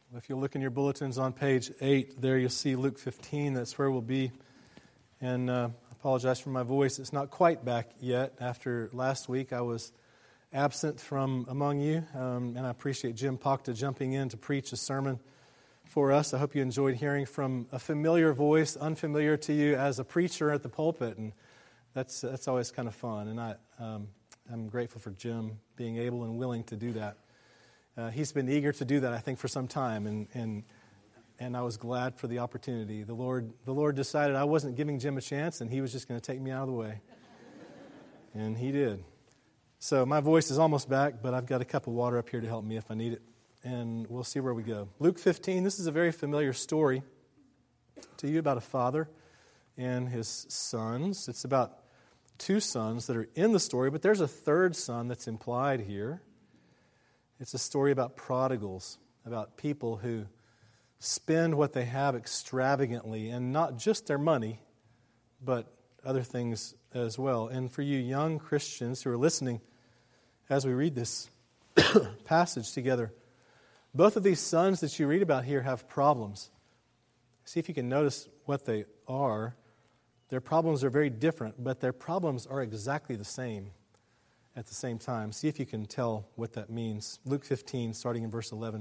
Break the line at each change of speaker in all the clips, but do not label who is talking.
If you look in your bulletins on page 8, there you'll see Luke 15. That's where we'll be. And I apologize for my voice. It's not quite back yet. After last week, I was absent from among you. And I appreciate Jim Pachta jumping in to preach a sermon for us. I hope you enjoyed hearing from a familiar voice, unfamiliar to you as a preacher at the pulpit. And that's always kind of fun. And I'm grateful for Jim being able and willing to do that. He's been eager to do that, I think, for some time, and I was glad for the opportunity. The Lord decided I wasn't giving Jim a chance, and He was just going to take me out of the way. And He did. So my voice is almost back, but I've got a cup of water up here to help me if I need it. And we'll see where we go. Luke 15, this is a very familiar story to you about a father and his sons. It's about two sons that are in the story, but there's a third son that's implied here. It's a story about prodigals, about people who spend what they have extravagantly, and not just their money, but other things as well. And for you young Christians who are listening as we read this passage together, both of these sons that you read about here have problems. See if you can notice what they are. Their problems are very different, but their problems are exactly the same at the same time. See if you can tell what that means. Luke 15, starting in verse 11.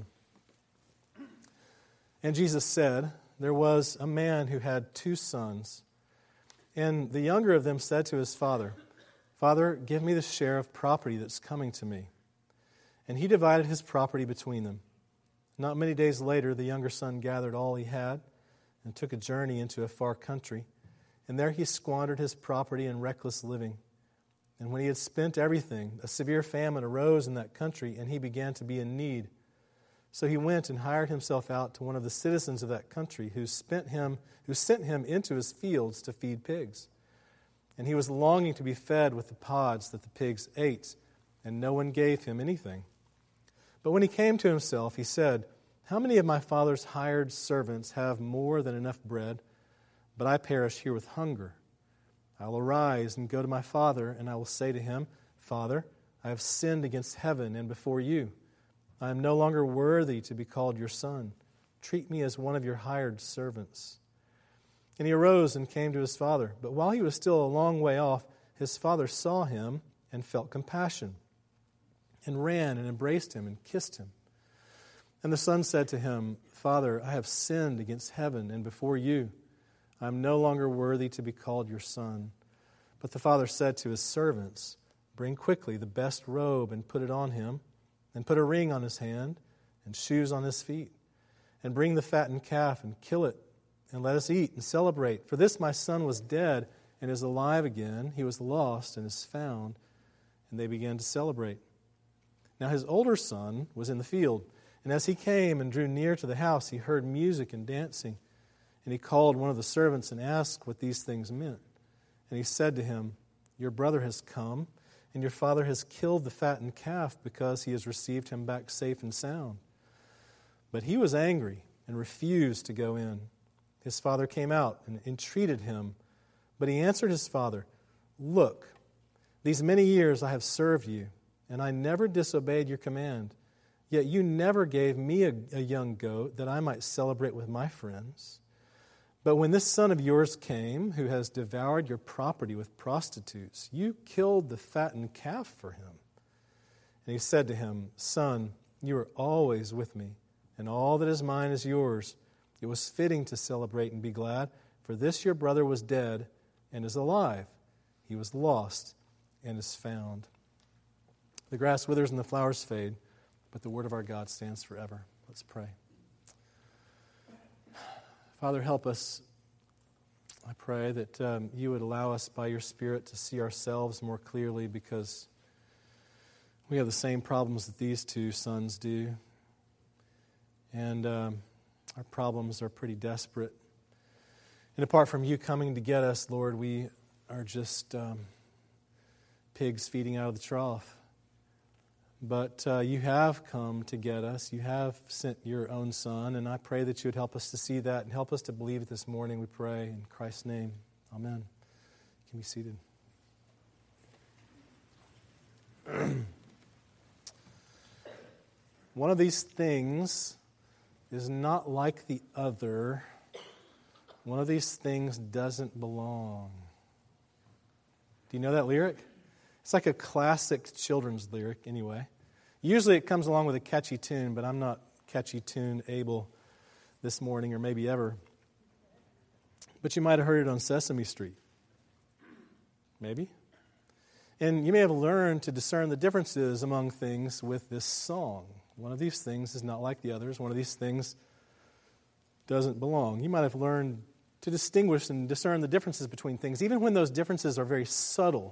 And Jesus said, there was a man who had two sons. And the younger of them said to his father, Father, give me the share of property that's coming to me. And he divided his property between them. Not many days later, the younger son gathered all he had and took a journey into a far country. And there he squandered his property in reckless living. And when he had spent everything, a severe famine arose in that country, and he began to be in need. So he went and hired himself out to one of the citizens of that country, who sent him into his fields to feed pigs. And he was longing to be fed with the pods that the pigs ate, and no one gave him anything. But when he came to himself, he said, How many of my father's hired servants have more than enough bread, but I perish here with hunger? I will arise and go to my father, and I will say to him, Father, I have sinned against heaven and before you. I am no longer worthy to be called your son. Treat me as one of your hired servants. And he arose and came to his father. But while he was still a long way off, his father saw him and felt compassion, and ran and embraced him and kissed him. And the son said to him, Father, I have sinned against heaven and before you. I am no longer worthy to be called your son. But the father said to his servants, Bring quickly the best robe and put it on him, and put a ring on his hand and shoes on his feet. And bring the fattened calf and kill it, and let us eat and celebrate. For this my son was dead and is alive again. He was lost and is found. And they began to celebrate. Now his older son was in the field, and as he came and drew near to the house, he heard music and dancing. And he called one of the servants and asked what these things meant. And he said to him, Your brother has come, and your father has killed the fattened calf because he has received him back safe and sound. But he was angry and refused to go in. His father came out and entreated him. But he answered his father, Look, these many years I have served you, and I never disobeyed your command. Yet you never gave me a young goat that I might celebrate with my friends. But when this son of yours came, who has devoured your property with prostitutes, you killed the fattened calf for him. And he said to him, Son, you are always with me, and all that is mine is yours. It was fitting to celebrate and be glad, for this your brother was dead and is alive. He was lost and is found. The grass withers and the flowers fade, but the word of our God stands forever. Let's pray. Father, help us. I pray that you would allow us by your Spirit to see ourselves more clearly, because we have the same problems that these two sons do. And our problems are pretty desperate. And apart from you coming to get us, Lord, we are just pigs feeding out of the trough. But you have come to get us. You have sent your own Son, and I pray that you would help us to see that and help us to believe it this morning, we pray. In Christ's name, amen. You can be seated. One of these things is not like the other. One of these things doesn't belong. Do you know that lyric? It's like a classic children's lyric anyway. Usually it comes along with a catchy tune, but I'm not catchy tune able this morning or maybe ever. But you might have heard it on Sesame Street. Maybe. And you may have learned to discern the differences among things with this song. One of these things is not like the others. One of these things doesn't belong. You might have learned to distinguish and discern the differences between things, even when those differences are very subtle.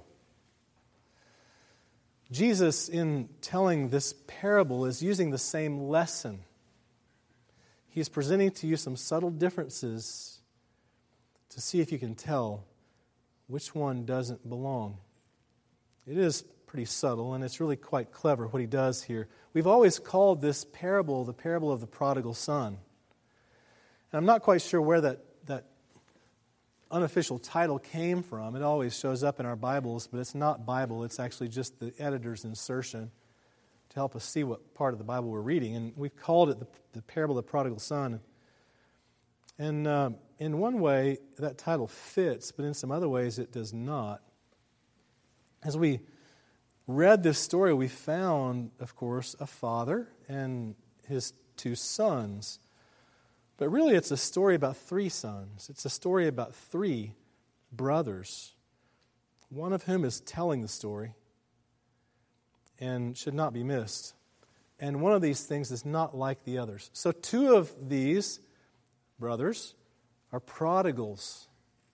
Jesus, in telling this parable, is using the same lesson. He's presenting to you some subtle differences to see if you can tell which one doesn't belong. It is pretty subtle, and it's really quite clever what he does here. We've always called this parable the parable of the prodigal son. And I'm not quite sure where that unofficial title came from. It always shows up in our Bibles, but it's not Bible. It's actually just the editor's insertion to help us see what part of the Bible we're reading. And we've called it the parable of the prodigal son. And in one way, that title fits, but in some other ways it does not. As we read this story, we found, of course, a father and his two sons. But really, it's a story about three sons. It's a story about three brothers, one of whom is telling the story and should not be missed. And one of these things is not like the others. So two of these brothers are prodigals,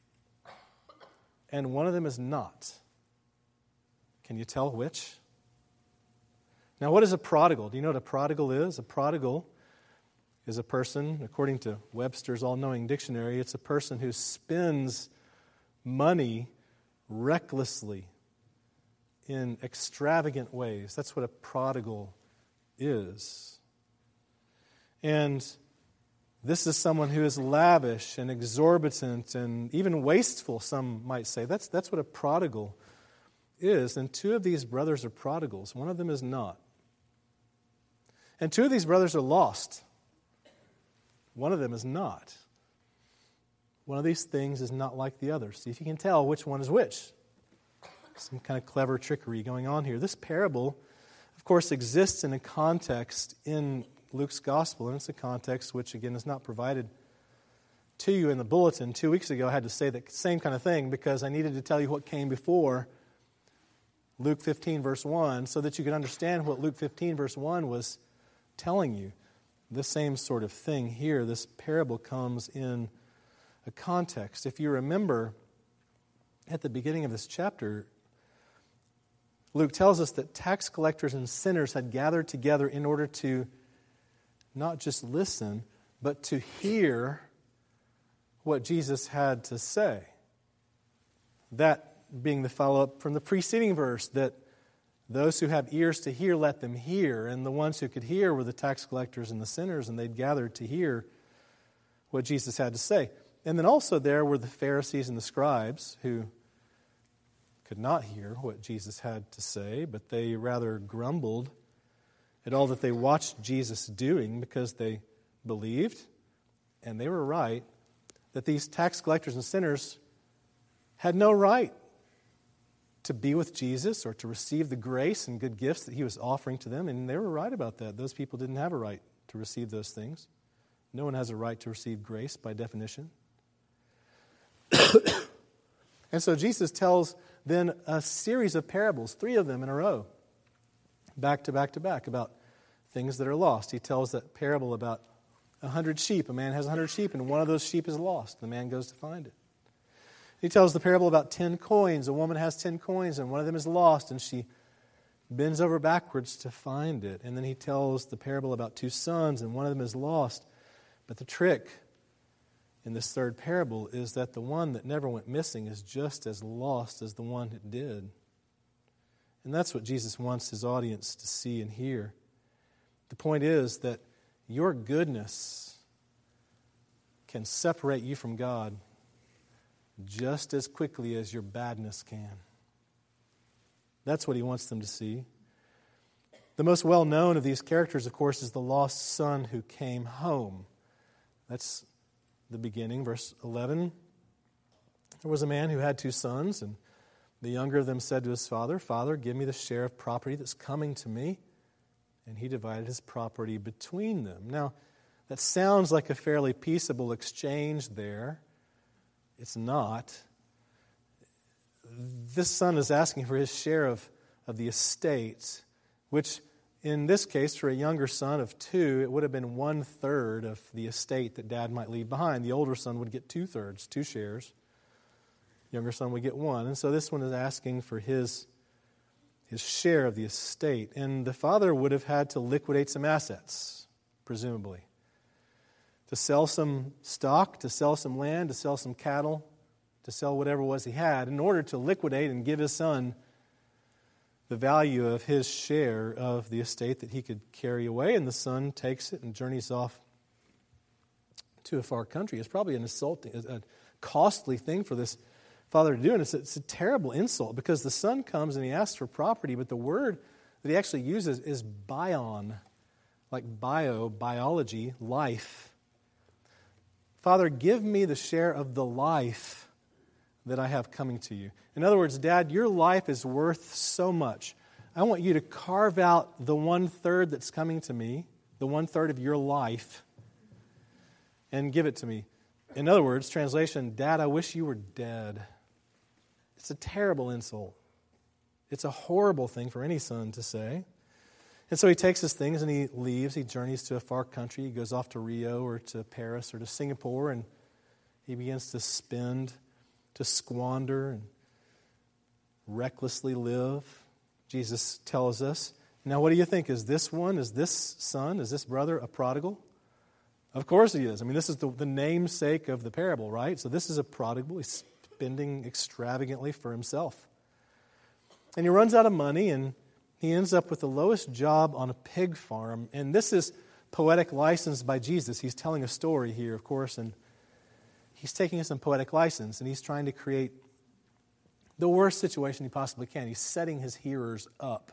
and one of them is not. Can you tell which? Now, what is a prodigal? Do you know what a prodigal is? A prodigal is a person, according to Webster's all-knowing dictionary, it's a person who spends money recklessly in extravagant ways. That's what a prodigal is. And this is someone who is lavish and exorbitant and even wasteful, some might say. That's what a prodigal is. And two of these brothers are prodigals. One of them is not. And two of these brothers are lost. One of them is not. One of these things is not like the other. See if you can tell which one is which. Some kind of clever trickery going on here. This parable, of course, exists in a context in Luke's gospel, and it's a context which, again, is not provided to you in the bulletin. 2 weeks ago, I had to say the same kind of thing because I needed to tell you what came before Luke 15, verse 1, so that you could understand what Luke 15, verse 1 was telling you. The same sort of thing here. This parable comes in a context. If you remember, at the beginning of this chapter, Luke tells us that tax collectors and sinners had gathered together in order to not just listen, but to hear what Jesus had to say. That being the follow-up from the preceding verse, that those who have ears to hear, let them hear. And the ones who could hear were the tax collectors and the sinners, and they'd gathered to hear what Jesus had to say. And then also there were the Pharisees and the scribes who could not hear what Jesus had to say, but they rather grumbled at all that they watched Jesus doing because they believed, and they were right, that these tax collectors and sinners had no right to be with Jesus or to receive the grace and good gifts that he was offering to them. And they were right about that. Those people didn't have a right to receive those things. No one has a right to receive grace by definition. And so Jesus tells then a series of parables, 3 of them in a row, back to back to back, about things that are lost. He tells that parable about 100 sheep. A man has 100 sheep, and one of those sheep is lost. The man goes to find it. He tells the parable about 10 coins. A woman has 10 coins, and one of them is lost, and she bends over backwards to find it. And then he tells the parable about 2 sons, and one of them is lost. But the trick in this third parable is that the one that never went missing is just as lost as the one that did. And that's what Jesus wants his audience to see and hear. The point is that your goodness can separate you from God just as quickly as your badness can. That's what he wants them to see. The most well-known of these characters, of course, is the lost son who came home. That's the beginning, verse 11. There was a man who had 2 sons, and the younger of them said to his father, "Father, give me the share of property that's coming to me." And he divided his property between them. Now, that sounds like a fairly peaceable exchange there. It's not. This son is asking for his share of the estate, which in this case, for a younger son of 2, it would have been 1/3 of the estate that dad might leave behind. The older son would get 2/3, 2 shares. Younger son would get 1. And so this one is asking for his share of the estate. And the father would have had to liquidate some assets, presumably. To sell some stock, to sell some land, to sell some cattle, to sell whatever it was he had, in order to liquidate and give his son the value of his share of the estate that he could carry away. And the son takes it and journeys off to a far country. It's probably a costly thing for this father to do, and it's a terrible insult, because the son comes and he asks for property, but the word that he actually uses is bion, like biology, life. Father, give me the share of the life that I have coming to you. In other words, Dad, your life is worth so much. I want you to carve out the 1/3 that's coming to me, the 1/3 of your life, and give it to me. In other words, translation, Dad, I wish you were dead. It's a terrible insult. It's a horrible thing for any son to say. And so he takes his things and he leaves. He journeys to a far country. He goes off to Rio or to Paris or to Singapore, and he begins to spend, to squander, and recklessly live. Jesus tells us. Now, what do you think? Is this son, is this brother a prodigal? Of course he is. I mean, this is the namesake of the parable, right? So this is a prodigal. He's spending extravagantly for himself. And he runs out of money, and he ends up with the lowest job on a pig farm. And this is poetic license by Jesus. He's telling a story here, of course, and he's taking some poetic license, and he's trying to create the worst situation he possibly can. He's setting his hearers up.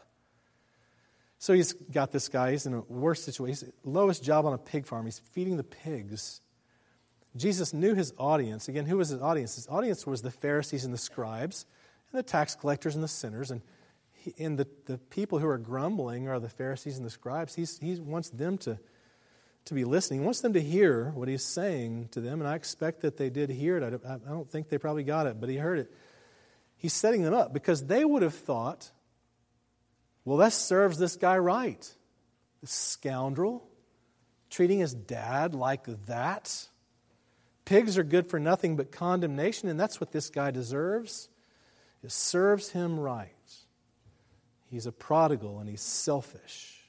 So he's got this guy, he's in a worse situation. He's lowest job on a pig farm. He's feeding the pigs. Jesus knew his audience. Again, who was his audience? His audience was the Pharisees and the scribes and the tax collectors and the sinners. And the people who are grumbling are the Pharisees and the scribes. He wants them to be listening. He wants them to hear what he's saying to them. And I expect that they did hear it. I don't think they probably got it, but he heard it. He's setting them up because they would have thought, well, that serves this guy right. This scoundrel, treating his dad like that. Pigs are good for nothing but condemnation, and that's what this guy deserves. It serves him right. He's a prodigal and he's selfish.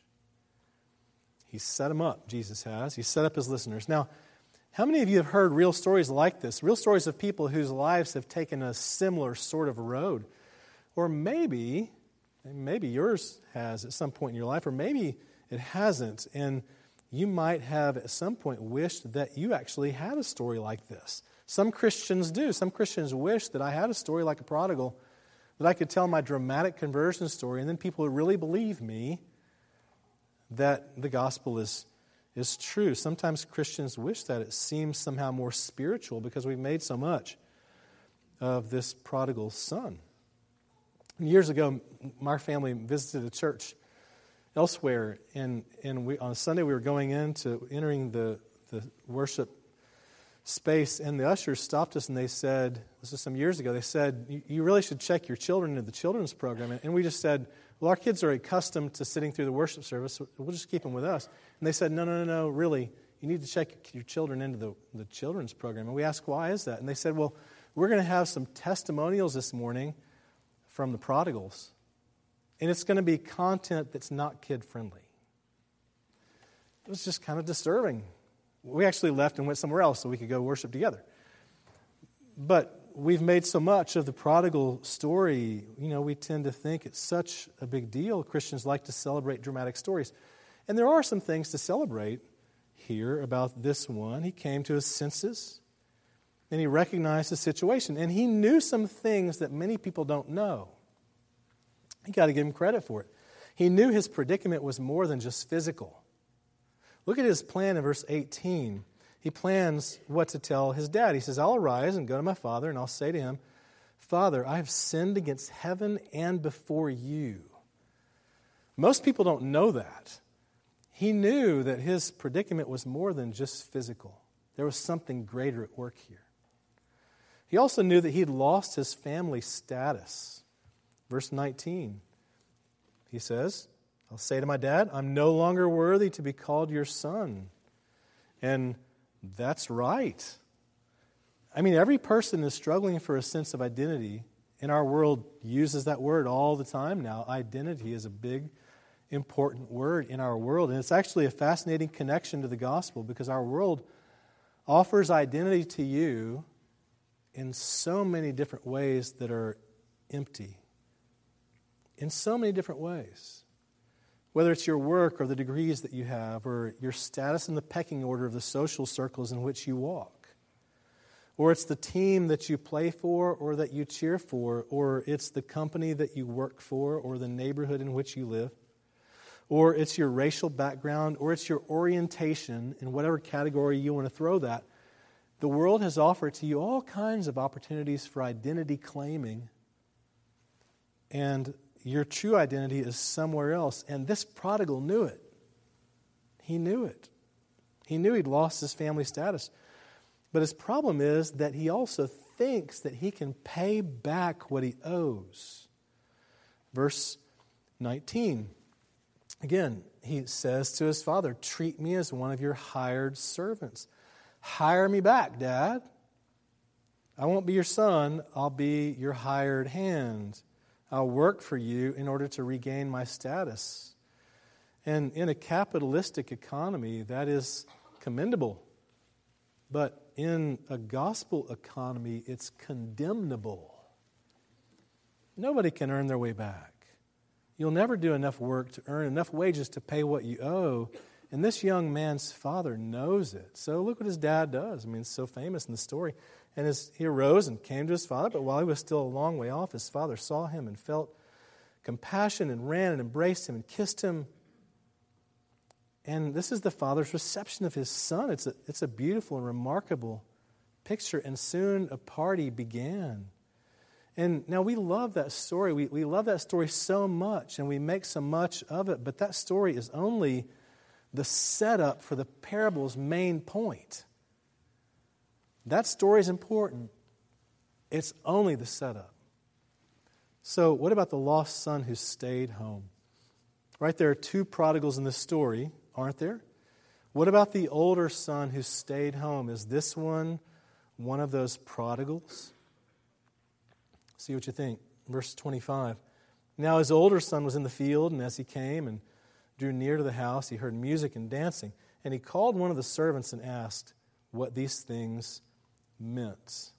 He's set him up, Jesus has. He's set up his listeners. Now, how many of you have heard real stories like this? Real stories of people whose lives have taken a similar sort of road. Or maybe yours has at some point in your life, or maybe it hasn't. And you might have at some point wished that you actually had a story like this. Some Christians do. Some Christians wish that I had a story like a prodigal, that I could tell my dramatic conversion story, and then people would really believe me that the gospel is true. Sometimes Christians wish that. It seems somehow more spiritual because we've made so much of this prodigal son. Years ago, my family visited a church elsewhere, and on a Sunday we were entering the worship space, and the ushers stopped us and they said, this is some years ago, they said, you really should check your children into the children's program. And we just said, well, our kids are accustomed to sitting through the worship service, so we'll just keep them with us. And they said, no, really, you need to check your children into the children's program. And we asked, why is that? And they said, well, we're going to have some testimonials this morning from the prodigals. And it's going to be content that's not kid-friendly. It was just kind of disturbing. We actually left and went somewhere else so we could go worship together. But we've made so much of the prodigal story. We tend to think it's such a big deal. Christians like to celebrate dramatic stories. And there are some things to celebrate here about this one. He came to his senses, and he recognized the situation. And he knew some things that many people don't know. You got to give him credit for it. He knew his predicament was more than just physical. Look at his plan in verse 18. He plans what to tell his dad. He says, I'll arise and go to my father, and I'll say to him, Father, I have sinned against heaven and before you. Most people don't know that. He knew that his predicament was more than just physical. There was something greater at work here. He also knew that he'd lost his family status. Verse 19, he says, I'll say to my dad, I'm no longer worthy to be called your son. And that's right. I mean, every person is struggling for a sense of identity. And our world uses that word all the time now. Identity is a big, important word in our world. And it's actually a fascinating connection to the gospel because our world offers identity to you in so many different ways that are empty. In so many different ways. Whether it's your work or the degrees that you have or your status in the pecking order of the social circles in which you walk. Or it's the team that you play for or that you cheer for, or it's the company that you work for or the neighborhood in which you live. Or it's your racial background, or it's your orientation, in whatever category you want to throw that. The world has offered to you all kinds of opportunities for identity claiming, and your true identity is somewhere else. And this prodigal knew it. He knew it. He knew he'd lost his family status. But his problem is that he also thinks that he can pay back what he owes. Verse 19. Again, he says to his father, treat me as one of your hired servants. Hire me back, Dad. I won't be your son. I'll be your hired hand. I'll work for you in order to regain my status. And in a capitalistic economy, that is commendable. But in a gospel economy, it's condemnable. Nobody can earn their way back. You'll never do enough work to earn enough wages to pay what you owe. And this young man's father knows it. So look what his dad does. I mean, it's so famous in the story. And he arose and came to his father, but while he was still a long way off, his father saw him and felt compassion and ran and embraced him and kissed him. And this is the father's reception of his son. It's a beautiful and remarkable picture. And soon a party began. And now we love that story. We love that story so much, and we make so much of it. But that story is only the setup for the parable's main point. That story is important. It's only the setup. So what about the lost son who stayed home? Right, there are two prodigals in this story, aren't there? What about the older son who stayed home? Is this one of those prodigals? See what you think. Verse 25. Now his older son was in the field, and as he came and drew near to the house, he heard music and dancing. And he called one of the servants and asked what these things meant.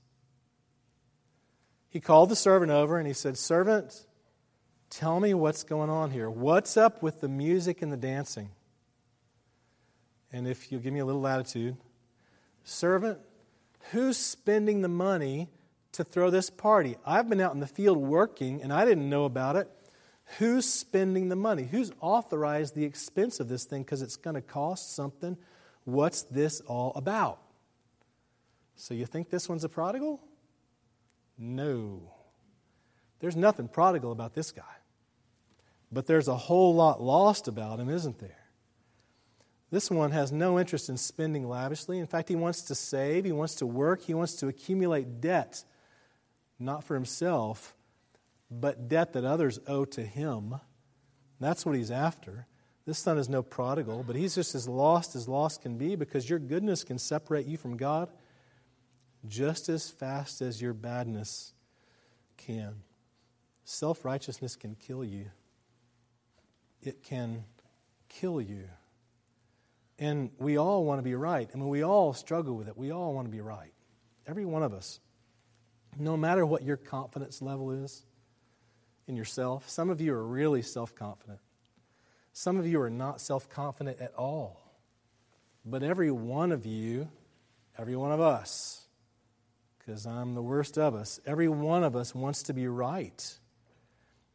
He called the servant over and he said, Servant, tell me what's going on here. What's up with the music and the dancing? And if you'll give me a little latitude, servant, who's spending the money to throw this party? I've been out in the field working and I didn't know about it. Who's spending the money? Who's authorized the expense of this thing because it's going to cost something? What's this all about? So you think this one's a prodigal? No. There's nothing prodigal about this guy. But there's a whole lot lost about him, isn't there? This one has no interest in spending lavishly. In fact, he wants to save, he wants to work, he wants to accumulate debt, not for himself, but debt that others owe to him. That's what he's after. This son is no prodigal, but he's just as lost can be, because your goodness can separate you from God just as fast as your badness can. Self-righteousness can kill you. It can kill you. And we all want to be right. I mean, we all struggle with it. We all want to be right. Every one of us. No matter what your confidence level is in yourself. Some of you are really self-confident. Some of you are not self-confident at all. But every one of you, every one of us, because I'm the worst of us, every one of us wants to be right.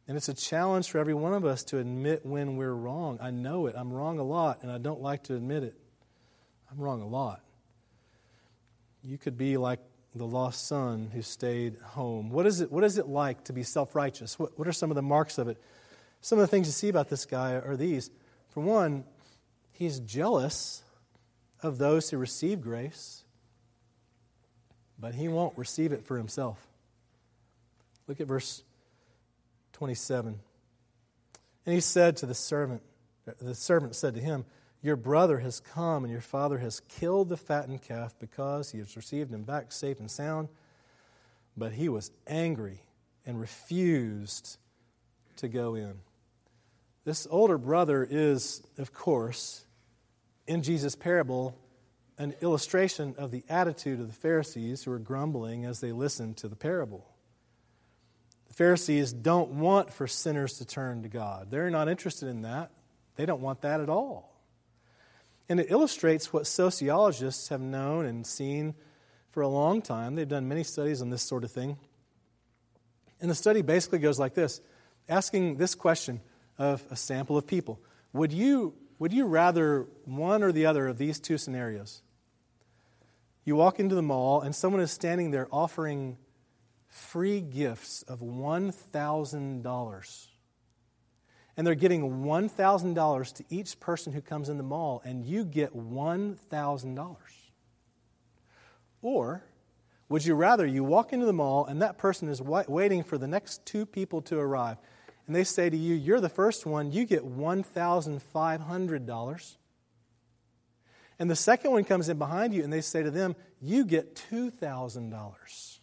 And it's a challenge for every one of us to admit when we're wrong. I know it. I'm wrong a lot, and I don't like to admit it. I'm wrong a lot. You could be like the lost son who stayed home. What is it like to be self-righteous? What are some of the marks of it? Some of the things you see about this guy are these. For one, he's jealous of those who receive grace, but he won't receive it for himself. Look at verse 27. And he said to the servant said to him, "Your brother has come, and your father has killed the fattened calf because he has received him back safe and sound." But he was angry and refused to go in. This older brother is, of course, in Jesus' parable, an illustration of the attitude of the Pharisees who are grumbling as they listen to the parable. The Pharisees don't want for sinners to turn to God. They're not interested in that. They don't want that at all. And it illustrates what sociologists have known and seen for a long time. They've done many studies on this sort of thing. And the study basically goes like this, asking this question of a sample of people. Would you rather one or the other of these two scenarios? You walk into the mall and someone is standing there offering free gifts of $1,000. And they're giving $1,000 to each person who comes in the mall, and you get $1,000. Or would you rather you walk into the mall and that person is waiting for the next two people to arrive, and they say to you, "You're the first one, you get $1,500. And the second one comes in behind you and they say to them, "You get $2,000.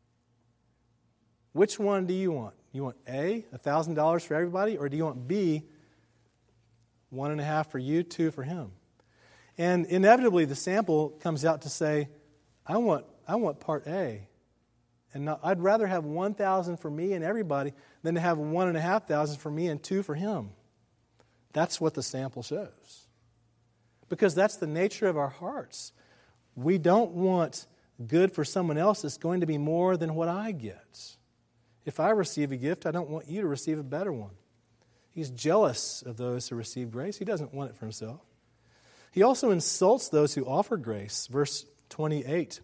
Which one do you want? You want A, $1,000 for everybody, or do you want B, 1.5 for you, 2 for him? And inevitably the sample comes out to say, I want part A. And I'd rather have 1,000 for me and everybody than to have 1,500 for me and 2 for him. That's what the sample shows. Because that's the nature of our hearts. We don't want good for someone else that's going to be more than what I get. If I receive a gift, I don't want you to receive a better one. He's jealous of those who receive grace. He doesn't want it for himself. He also insults those who offer grace. Verse 28.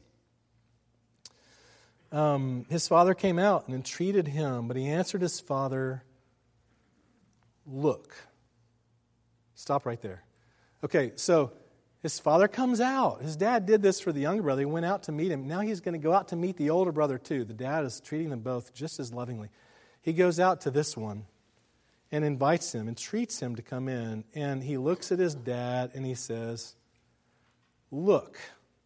His father came out and entreated him, but he answered his father, "Look." Stop right there. Okay, so his father comes out. His dad did this for the younger brother. He went out to meet him. Now he's going to go out to meet the older brother too. The dad is treating them both just as lovingly. He goes out to this one and invites him and treats him to come in. And he looks at his dad and he says, "Look."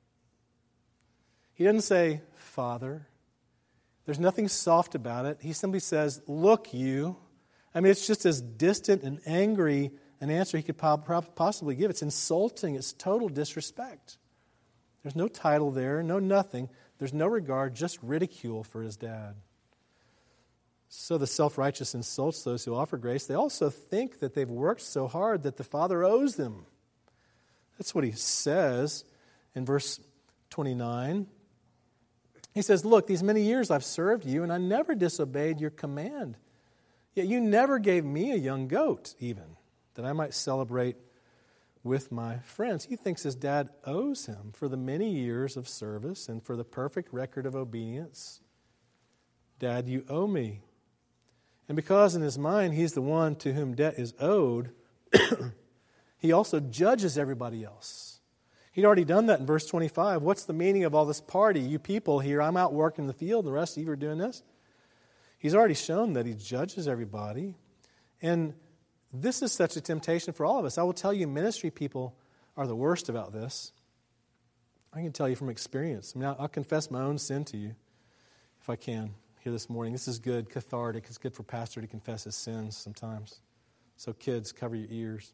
He doesn't say, "Father." There's nothing soft about it. He simply says, "Look, you." I mean, it's just as distant and angry an answer he could possibly give. It's insulting. It's total disrespect. There's no title there, no nothing. There's no regard, just ridicule for his dad. So the self-righteous insults those who offer grace. They also think that they've worked so hard that the Father owes them. That's what he says in verse 29. He says, "Look, these many years I've served you, and I never disobeyed your command. Yet you never gave me a young goat, even, that I might celebrate with my friends." He thinks his dad owes him for the many years of service and for the perfect record of obedience. "Dad, you owe me." And because in his mind he's the one to whom debt is owed, he also judges everybody else. He'd already done that in verse 25. What's the meaning of all this party? You people here, I'm out working in the field, and the rest of you are doing this. He's already shown that he judges everybody. And this is such a temptation for all of us. I will tell you, ministry people are the worst about this. I can tell you from experience. I mean, I'll confess my own sin to you if I can here this morning. This is good, cathartic. It's good for a pastor to confess his sins sometimes. So kids, cover your ears.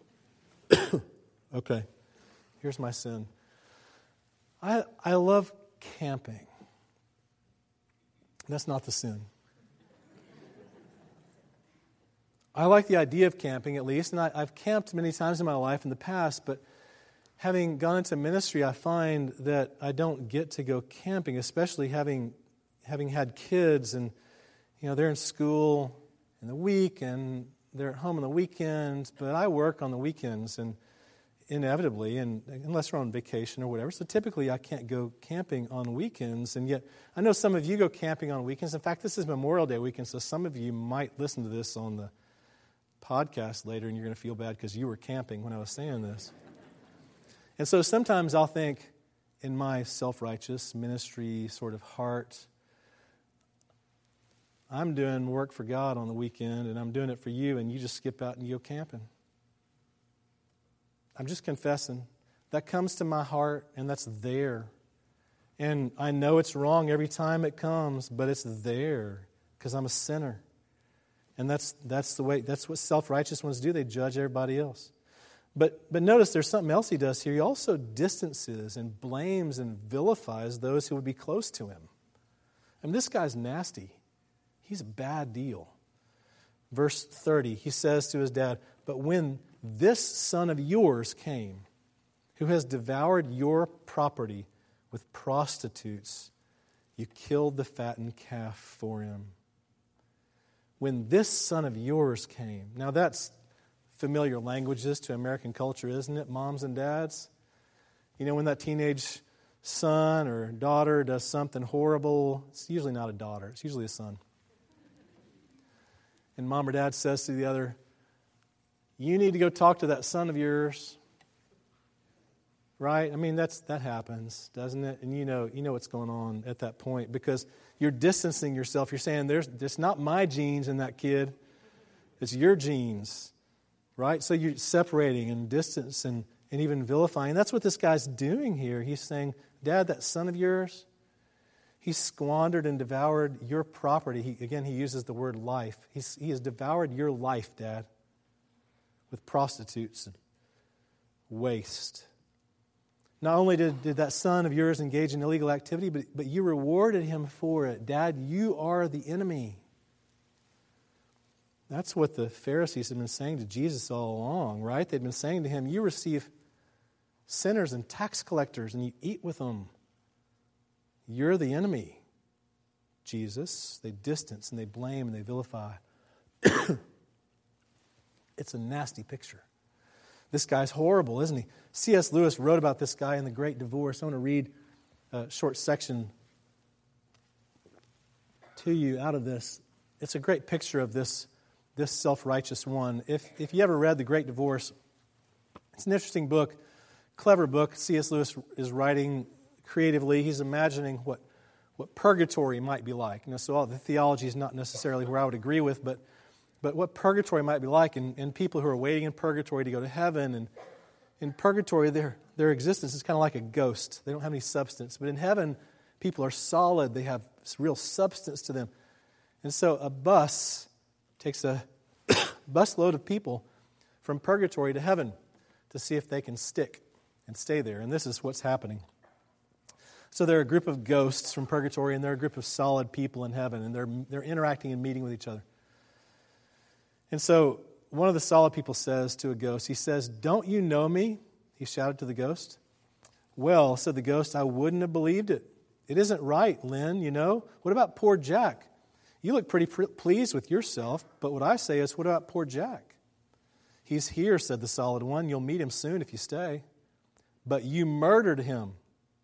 Okay, here's my sin. I love camping. That's not the sin. I like the idea of camping, at least, and I've camped many times in my life in the past, but having gone into ministry, I find that I don't get to go camping, especially having had kids, and they're in school in the week, and they're at home on the weekends, but I work on the weekends, and inevitably, and unless we're on vacation or whatever. So typically I can't go camping on weekends, and yet I know some of you go camping on weekends. In fact, this is Memorial Day weekend, so some of you might listen to this on the podcast later, and you're going to feel bad because you were camping when I was saying this. And so sometimes I'll think in my self-righteous ministry sort of heart, I'm doing work for God on the weekend, and I'm doing it for you, and you just skip out and you go camping. I'm just confessing. That comes to my heart, and that's there. And I know it's wrong every time it comes, but it's there because I'm a sinner. And that's what self-righteous ones do. They judge everybody else. But notice there's something else he does here. He also distances and blames and vilifies those who would be close to him. I mean, this guy's nasty. He's a bad deal. Verse 30, he says to his dad, "But when this son of yours came, who has devoured your property with prostitutes, you killed the fattened calf for him." When this son of yours came. Now that's familiar languages to American culture, isn't it, moms and dads? You know, when that teenage son or daughter does something horrible, it's usually not a daughter, it's usually a son. And mom or dad says to the other, "You need to go talk to that son of yours." Right? I mean, that happens, doesn't it? And you know what's going on at that point because you're distancing yourself. You're saying, there's not my genes in that kid. It's your genes. Right? So you're separating and distance and even vilifying. That's what this guy's doing here. He's saying, "Dad, that son of yours, he squandered and devoured your property." He uses the word life. He has devoured your life, Dad, with prostitutes and waste. Not only did that son of yours engage in illegal activity, but you rewarded him for it. Dad, you are the enemy. That's what the Pharisees had been saying to Jesus all along, right? They'd been saying to him, "You receive sinners and tax collectors and you eat with them. You're the enemy, Jesus." They distance and they blame and they vilify. It's a nasty picture. This guy's horrible, isn't he? C.S. Lewis wrote about this guy in The Great Divorce. I want to read a short section to you out of this. It's a great picture of this self-righteous one. If you ever read The Great Divorce, it's an interesting book, clever book. C.S. Lewis is writing creatively. He's imagining what purgatory might be like. So all the theology is not necessarily where I would agree with, but what purgatory might be like, and people who are waiting in purgatory to go to heaven. And in purgatory, their existence is kind of like a ghost. They don't have any substance. But in heaven, people are solid. They have real substance to them. And so a bus takes a busload of people from purgatory to heaven to see if they can stick and stay there. And this is what's happening. So there are a group of ghosts from purgatory, and there are a group of solid people in heaven, and they're interacting and meeting with each other. And so one of the solid people says to a ghost, he says, "Don't you know me?" He shouted to the ghost. "Well," said the ghost, "I wouldn't have believed it. It isn't right, Lynn, you know. What about poor Jack? You look pretty pleased with yourself, but what I say is, what about poor Jack?" "He's here," said the solid one. "You'll meet him soon if you stay." "But you murdered him."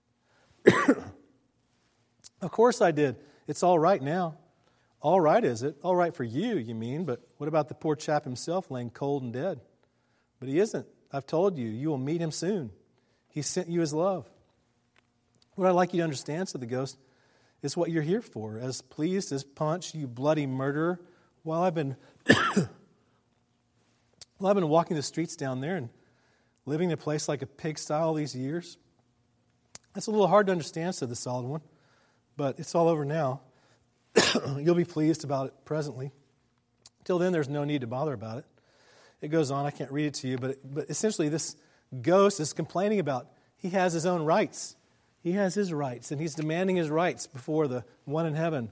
"Of course I did. It's all right now." "All right, is it? All right for you, you mean, but what about the poor chap himself laying cold and dead?" "But he isn't. I've told you, you will meet him soon. He sent you his love." "What I'd like you to understand," said the ghost, "is what you're here for. As pleased as Punch, you bloody murderer, while I've been walking the streets down there and living in a place like a pigsty all these years." "That's a little hard to understand," said the solid one, "but it's all over now. You'll be pleased about it presently. Till then, there's no need to bother about it." It goes on. I can't read it to you, but essentially this ghost is complaining about he has his own rights. He has his rights, and he's demanding his rights before the one in heaven.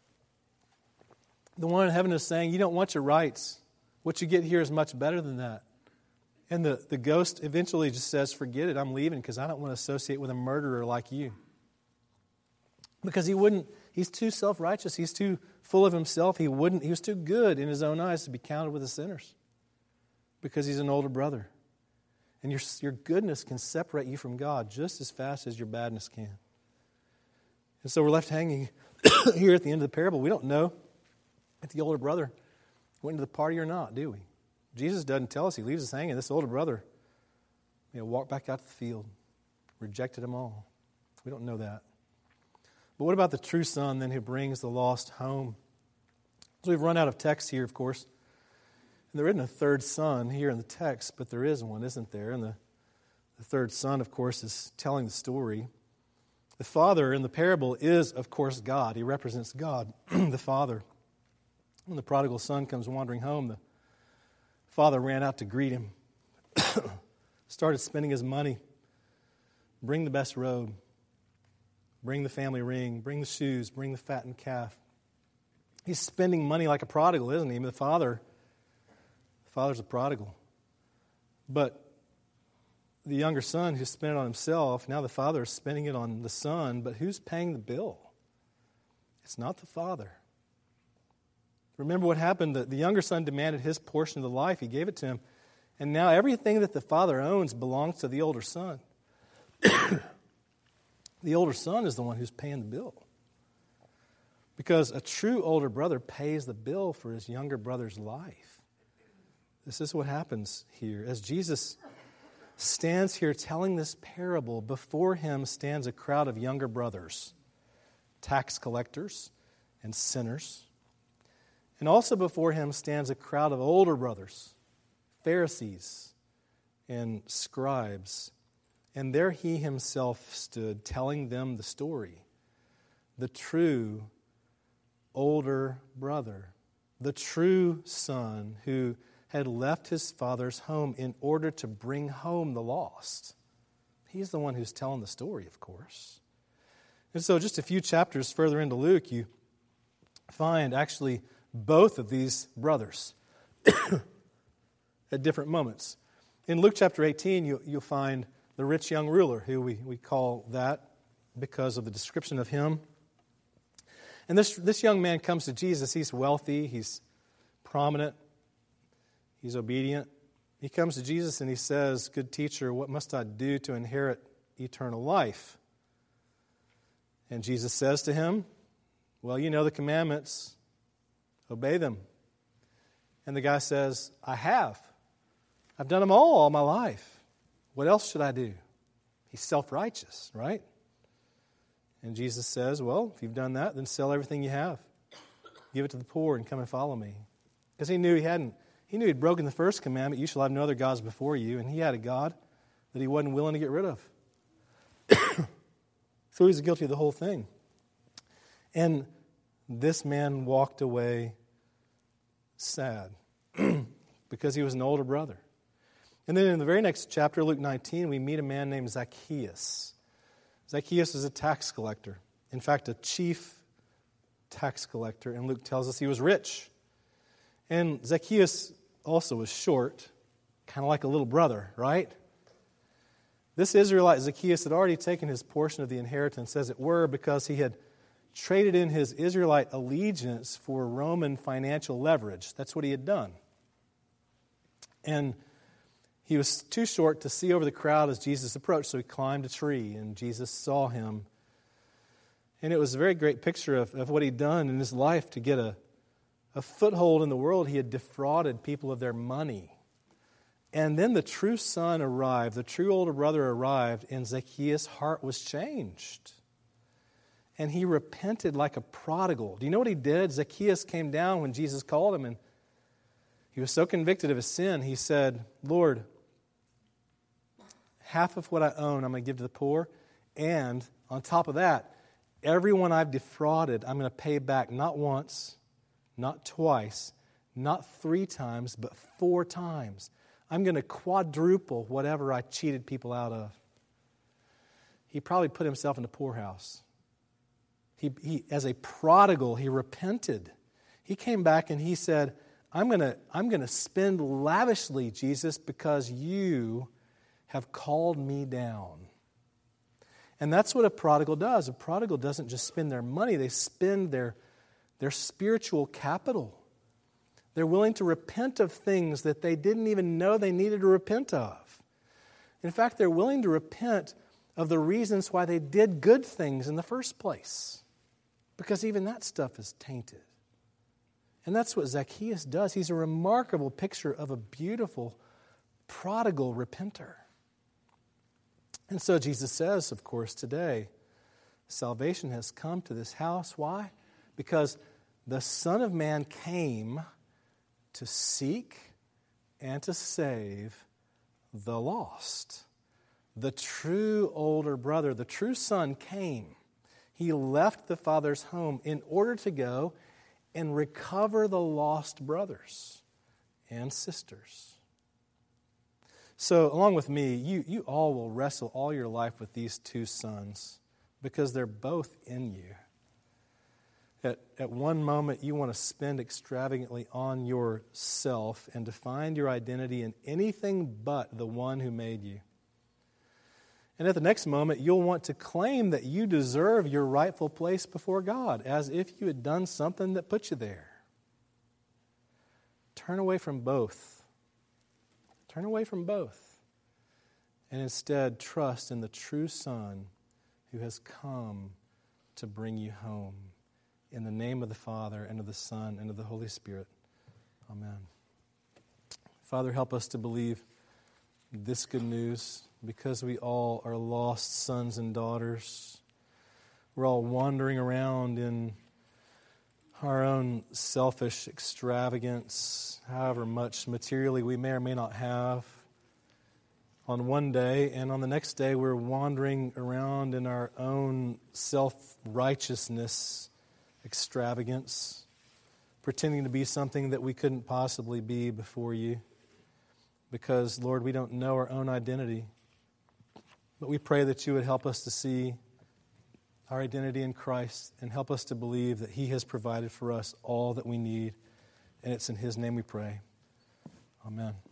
The one in heaven is saying, "You don't want your rights. What you get here is much better than that." And the ghost eventually just says, "Forget it, I'm leaving because I don't want to associate with a murderer like you." Because he's too self-righteous, he's too full of himself, he was too good in his own eyes to be counted with the sinners. Because he's an older brother. And your goodness can separate you from God just as fast as your badness can. And so we're left hanging here at the end of the parable. We don't know if the older brother went to the party or not, do we? Jesus doesn't tell us. He leaves us hanging. This older brother walked back out to the field, rejected them all. We don't know that. But what about the true son then who brings the lost home? So we've run out of text here, of course. And there isn't a third son here in the text, but there is one, isn't there? And the third son, of course, is telling the story. The father in the parable is, of course, God. He represents God, the father. When the prodigal son comes wandering home, the father ran out to greet him, started spending his money. Bring the best robe, bring the family ring, bring the shoes, bring the fattened calf. He's spending money like a prodigal, isn't he? The father's a prodigal. But the younger son who spent it on himself, now the father is spending it on the son, but who's paying the bill? It's not the father. Remember what happened? The younger son demanded his portion of the life. He gave it to him. And now everything that the father owns belongs to the older son. The older son is the one who's paying the bill. Because a true older brother pays the bill for his younger brother's life. This is what happens here. As Jesus stands here telling this parable, before him stands a crowd of younger brothers, tax collectors and sinners. And also before him stands a crowd of older brothers, Pharisees and scribes. And there he himself stood telling them the story. The true older brother, the true son who had left his father's home in order to bring home the lost. He's the one who's telling the story, of course. And so just a few chapters further into Luke, you find actually both of these brothers at different moments. In Luke chapter 18, you'll find the rich young ruler, who we call that because of the description of him. And this young man comes to Jesus. He's wealthy, he's prominent, he's obedient. He comes to Jesus and he says, "Good teacher, what must I do to inherit eternal life?" And Jesus says to him, "Well, you know the commandments. Obey them." And the guy says, I've done them all my life. What else should I do?" He's self-righteous, right? And Jesus says, "Well, if you've done that, then sell everything you have. Give it to the poor and come and follow me." Because he knew he'd broken the first commandment, "You shall have no other gods before you." And he had a God that he wasn't willing to get rid of. So he was guilty of the whole thing. And this man walked away sad because he was an older brother. And then in the very next chapter, Luke 19, we meet a man named Zacchaeus. Zacchaeus is a tax collector. In fact, a chief tax collector. And Luke tells us he was rich. And Zacchaeus also was short, kind of like a little brother, right? This Israelite Zacchaeus had already taken his portion of the inheritance, as it were, because he had traded in his Israelite allegiance for Roman financial leverage. That's what he had done. And he was too short to see over the crowd as Jesus approached, so he climbed a tree, and Jesus saw him. And it was a very great picture of what he'd done in his life to get a foothold in the world. He had defrauded people of their money. And then the true son arrived, the true older brother arrived, and Zacchaeus' heart was changed. And he repented like a prodigal. Do you know what he did? Zacchaeus came down when Jesus called him, and he was so convicted of his sin, he said, "Lord, half of what I own I'm going to give to the poor, and on top of that, everyone I've defrauded I'm going to pay back not once, not twice, not 3 times, but 4 times. I'm going to quadruple whatever I cheated people out of." He probably put himself in the poorhouse. He as a prodigal, he repented. He came back and he said, I'm going to spend lavishly, Jesus, because you have called me down. And that's what a prodigal does. A prodigal doesn't just spend their money, they spend their spiritual capital. They're willing to repent of things that they didn't even know they needed to repent of. In fact, they're willing to repent of the reasons why they did good things in the first place, because even that stuff is tainted. And that's what Zacchaeus does. He's a remarkable picture of a beautiful prodigal repenter. And so Jesus says, of course, today, salvation has come to this house. Why? Because the Son of Man came to seek and to save the lost. The true older brother, the true son, came. He left the Father's home in order to go and recover the lost brothers and sisters. So, along with me, you all will wrestle all your life with these two sons because they're both in you. At one moment, you want to spend extravagantly on yourself and to find your identity in anything but the one who made you. And at the next moment, you'll want to claim that you deserve your rightful place before God, as if you had done something that put you there. Turn away from both. Turn away from both. And instead, trust in the true Son who has come to bring you home. In the name of the Father, and of the Son, and of the Holy Spirit. Amen. Father, help us to believe this good news, because we all are lost sons and daughters. We're all wandering around in our own selfish extravagance, however much materially we may or may not have on one day, and on the next day we're wandering around in our own self-righteousness, extravagance, pretending to be something that we couldn't possibly be before you. Because, Lord, we don't know our own identity. But we pray that you would help us to see our identity in Christ and help us to believe that he has provided for us all that we need. And it's in his name we pray. Amen.